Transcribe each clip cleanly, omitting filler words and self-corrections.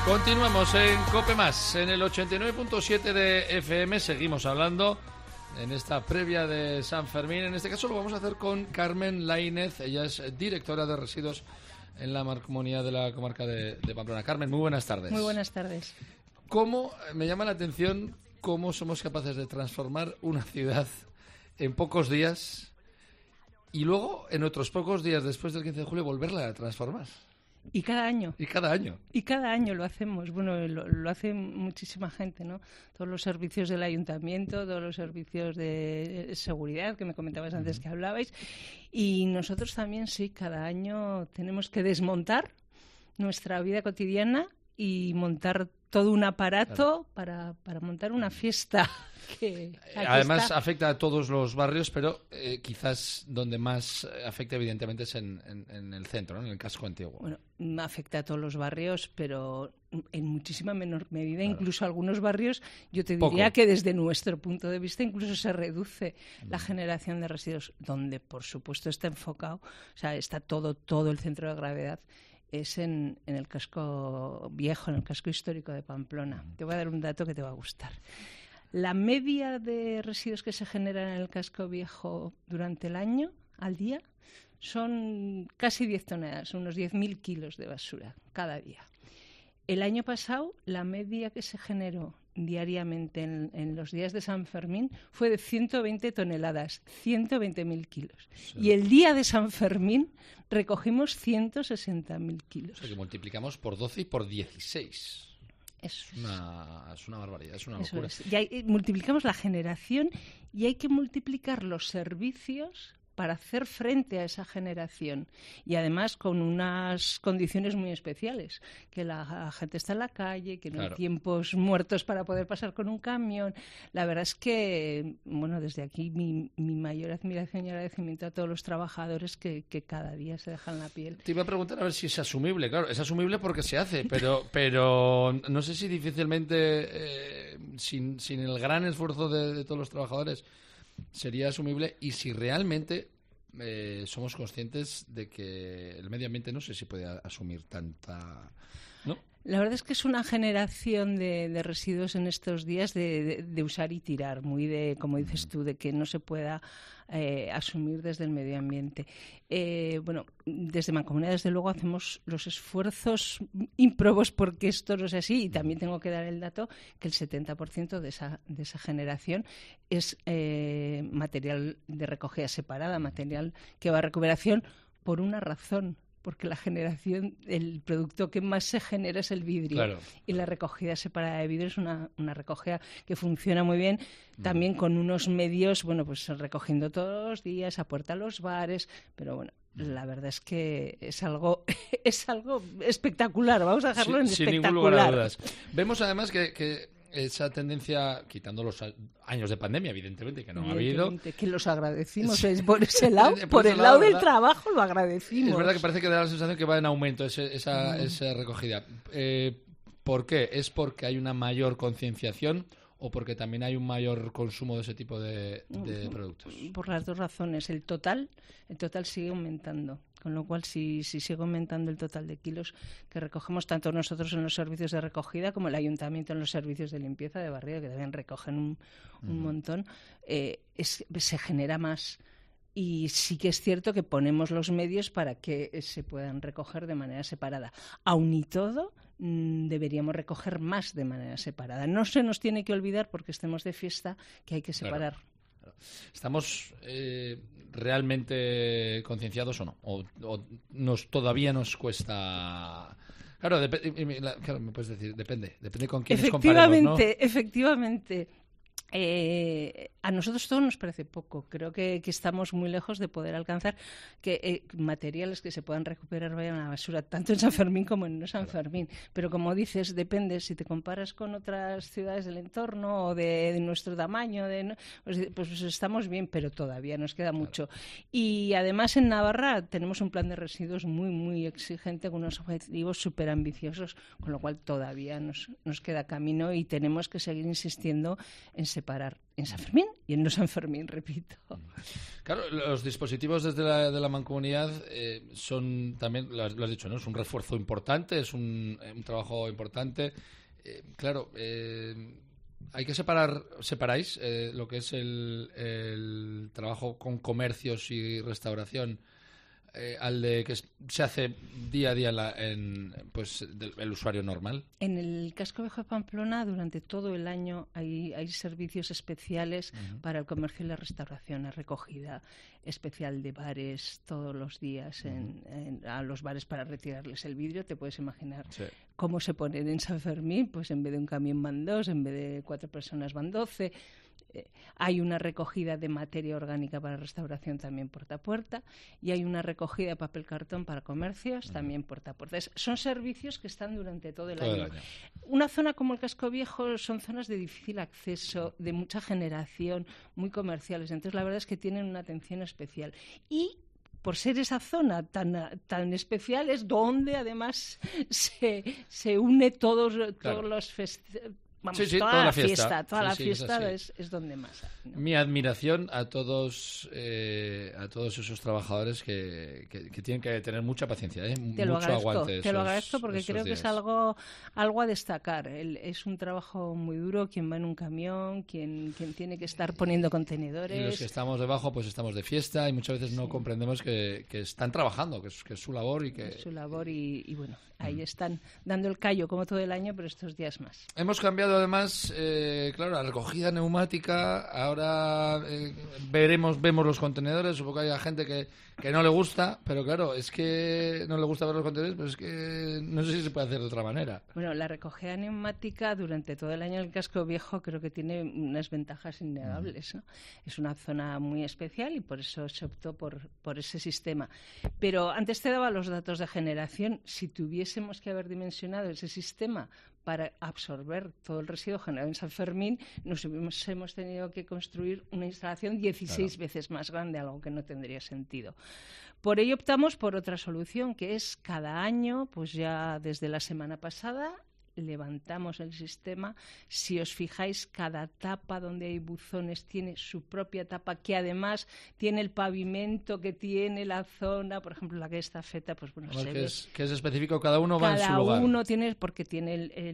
Continuamos en COPE+, en el 89.7 de FM. Seguimos hablando en esta previa de San Fermín. En este caso lo vamos a hacer con Carmen Laínez. Ella es directora de residuos en la Mancomunidad de la Comarca de Pamplona. Carmen, muy buenas tardes. Muy buenas tardes. Me llama la atención cómo somos capaces de transformar una ciudad en pocos días y luego en otros pocos días después del 15 de julio volverla a transformar. Y cada año. Y cada año. Y cada año lo hacemos. Bueno, lo hace muchísima gente, ¿no? Todos los servicios del ayuntamiento, todos los servicios de seguridad, que me comentabas antes que hablabais. Y nosotros también, sí, cada año tenemos que desmontar nuestra vida cotidiana y montar todo un aparato para montar una fiesta. Además afecta a todos los barrios, pero quizás donde más afecta evidentemente es en el centro, ¿no? En el casco antiguo. Bueno, afecta a todos los barrios, pero en muchísima menor medida. Claro. Incluso algunos barrios, yo te diría que desde nuestro punto de vista incluso se reduce la generación de residuos, donde por supuesto está enfocado, o sea, está todo el centro de gravedad es en el casco viejo, en el casco histórico de Pamplona. Te voy a dar un dato que te va a gustar. La media de residuos que se generan en el casco viejo durante el año, al día, son casi 10 toneladas, unos 10.000 kilos de basura cada día. El año pasado, la media que se generó diariamente en los días de San Fermín fue de 120 toneladas, 120.000 kilos. Sí. Y el día de San Fermín recogimos 160.000 kilos. O sea que multiplicamos por 12 y por 16. Es una barbaridad, es una locura. Multiplicamos la generación y hay que multiplicar los servicios para hacer frente a esa generación y además con unas condiciones muy especiales, que la gente está en la calle, que no hay tiempos muertos para poder pasar con un camión. La verdad es que, bueno, desde aquí mi mayor admiración y agradecimiento a todos los trabajadores que cada día se dejan la piel. Te iba a preguntar a ver si es asumible. Claro, es asumible porque se hace, pero no sé si difícilmente sin el gran esfuerzo de todos los trabajadores sería asumible, y si realmente somos conscientes de que el medio ambiente no sé si puede asumir tanta, ¿no? La verdad es que es una generación de residuos en estos días de usar y tirar, muy de, como dices tú, de que no se pueda asumir desde el medio ambiente. Bueno, desde Mancomunidad, desde luego, hacemos los esfuerzos ímprobos porque esto no sea así, y también tengo que dar el dato que el 70% de esa generación es material de recogida separada, material que va a recuperación por una razón. Porque la generación, el producto que más se genera es el vidrio. Claro. Y la recogida separada de vidrio es una recogida que funciona muy bien, también con unos medios, bueno, pues recogiendo todos los días, a puerta a los bares, pero bueno, la verdad es que es algo espectacular, vamos a dejarlo en espectacular. Sin ningún lugar a dudas. Vemos además que esa tendencia, quitando los años de pandemia, evidentemente, que no ha habido. Que los agradecimos, por ese lado, por el lado del trabajo lo agradecimos. Es verdad que parece que da la sensación que va en aumento esa recogida. ¿Por qué? ¿Es porque hay una mayor concienciación o porque también hay un mayor consumo de ese tipo de productos? Por las dos razones. El total sigue aumentando. Con lo cual, si sigue aumentando el total de kilos que recogemos, tanto nosotros en los servicios de recogida como el ayuntamiento en los servicios de limpieza de barrio, que también recogen un montón, se genera más. Y sí que es cierto que ponemos los medios para que se puedan recoger de manera separada. Aun y todo, deberíamos recoger más de manera separada. No se nos tiene que olvidar, porque estemos de fiesta, que hay que separar. Claro. ¿Estamos realmente concienciados o no? ¿O todavía nos cuesta? Claro, me puedes decir, depende con quiénes comparemos, ¿no? Efectivamente. A nosotros todo nos parece poco. Creo que estamos muy lejos de poder alcanzar que materiales que se puedan recuperar vayan a la basura, tanto en San Fermín como en no San Fermín. Pero como dices, depende. Si te comparas con otras ciudades del entorno o de nuestro tamaño, pues estamos bien, pero todavía nos queda mucho. Y además en Navarra tenemos un plan de residuos muy, muy exigente, con unos objetivos súper ambiciosos, con lo cual todavía nos queda camino y tenemos que seguir insistiendo en separar en San Fermín y en no San Fermín, repito. Claro, los dispositivos desde la Mancomunidad son también, lo has dicho, ¿no? Es un refuerzo importante, es un trabajo importante. Claro, hay que separáis lo que es el trabajo con comercios y restauración al de que se hace día a día el usuario normal. En el Casco Viejo de Pamplona durante todo el año hay servicios especiales para el comercio y la restauración, la recogida especial de bares todos los días a los bares para retirarles el vidrio. Te puedes imaginar cómo se ponen en San Fermín, pues en vez de un camión van 2, en vez de 4 personas van 12. Hay una recogida de materia orgánica para restauración también puerta a puerta y hay una recogida de papel cartón para comercios también puerta a puerta. Son servicios que están durante todo el año. Una zona como el Casco Viejo son zonas de difícil acceso, de mucha generación, muy comerciales. Entonces la verdad es que tienen una atención especial. Y por ser esa zona tan especial es donde además se une todos los festivales. Vamos, toda la fiesta es donde más hay, ¿no? Mi admiración a todos esos trabajadores que tienen que tener mucha paciencia, mucho aguante. Te lo agradezco porque creo que es algo a destacar. Es un trabajo muy duro, quien va en un camión, quien tiene que estar poniendo contenedores. Y los que estamos debajo, pues estamos de fiesta y muchas veces no comprendemos que están trabajando, que es su labor y que... Es su labor y bueno, ahí están dando el callo como todo el año, pero estos días más. Hemos cambiado además, claro, la recogida neumática. Ahora vemos los contenedores. Supongo que hay gente que no le gusta, pero claro, es que no le gusta ver los contenedores, pero es que no sé si se puede hacer de otra manera. Bueno, la recogida neumática durante todo el año en el Casco Viejo creo que tiene unas ventajas innegables, ¿no? Es una zona muy especial y por eso se optó por ese sistema. Pero antes te daba los datos de generación. Si tuviésemos que haber dimensionado ese sistema para absorber todo el residuo generado en San Fermín, nos hemos tenido que construir una instalación 16 veces más grande, algo que no tendría sentido. Por ello optamos por otra solución, que es cada año, pues ya desde la semana pasada, levantamos el sistema. Si os fijáis, cada tapa donde hay buzones tiene su propia tapa, que además tiene el pavimento que tiene la zona, por ejemplo, la que es Estafeta, pues bueno, que es específico, cada uno va en su lugar. Cada uno tiene, porque tiene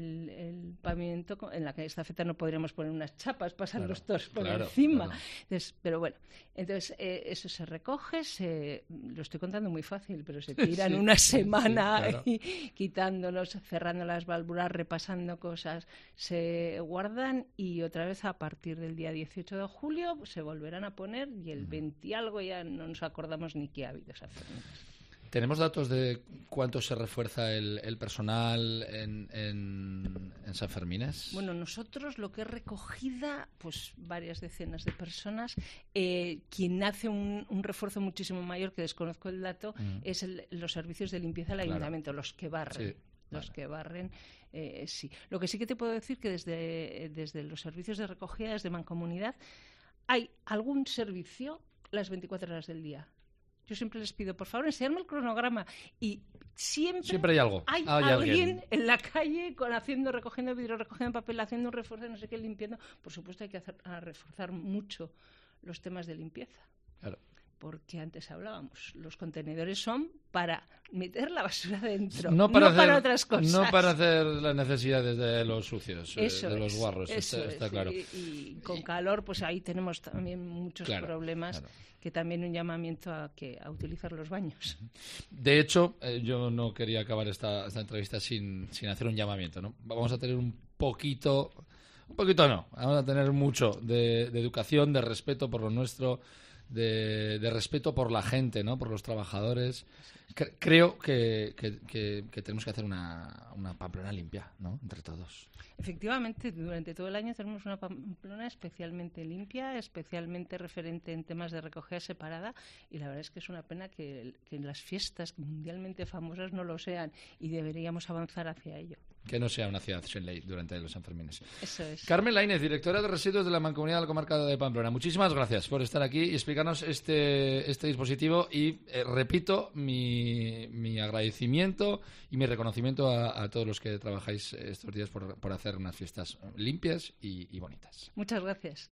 el pavimento, en la calle Estafeta no podríamos poner unas chapas, pasar los toros por encima. Claro. Entonces, pero bueno, entonces eso se recoge, lo estoy contando muy fácil, pero se tiran una semana quitándolos, cerrando las válvulas, repasando cosas, se guardan y otra vez a partir del día 18 de julio se volverán a poner y el 20 y algo ya no nos acordamos ni qué ha habido esas ferminas. ¿Tenemos datos de cuánto se refuerza el personal en San Fermines? Bueno, nosotros lo que es recogida, pues varias decenas de personas. Quien hace un refuerzo muchísimo mayor, que desconozco el dato, es los servicios de limpieza del ayuntamiento, los que barren. Sí. Los que barren, sí. Lo que sí que te puedo decir que desde los servicios de recogida, desde Mancomunidad, hay algún servicio las 24 horas del día. Yo siempre les pido, por favor, enseñadme el cronograma. Y siempre hay algo. Hay alguien en la calle recogiendo vidrio, recogiendo papel, haciendo un refuerzo, no sé qué, limpiando. Por supuesto hay que reforzar mucho los temas de limpieza. Claro. Porque antes hablábamos, los contenedores son para meter la basura dentro, no para otras cosas. No para hacer las necesidades de los sucios, de los guarros, está claro. Y con calor, pues ahí tenemos también muchos problemas, que también un llamamiento a utilizar los baños. De hecho, yo no quería acabar esta entrevista sin hacer un llamamiento, ¿no? Vamos a tener un poquito no, vamos a tener mucho de educación, de respeto por lo nuestro, de respeto por la gente, ¿no? Por los trabajadores. Creo que tenemos que hacer una Pamplona limpia, ¿no? Entre todos. Efectivamente, durante todo el año tenemos una Pamplona especialmente limpia, especialmente referente en temas de recogida separada, y la verdad es que es una pena que las fiestas mundialmente famosas no lo sean, y deberíamos avanzar hacia ello. Que no sea una ciudad sin ley durante los Sanfermines. Eso es. Carmen Laínez, directora de Residuos de la Mancomunidad de la Comarca de Pamplona. Muchísimas gracias por estar aquí y explicarnos este dispositivo y, repito, mi mi agradecimiento y mi reconocimiento a todos los que trabajáis estos días por hacer unas fiestas limpias y bonitas. Muchas gracias.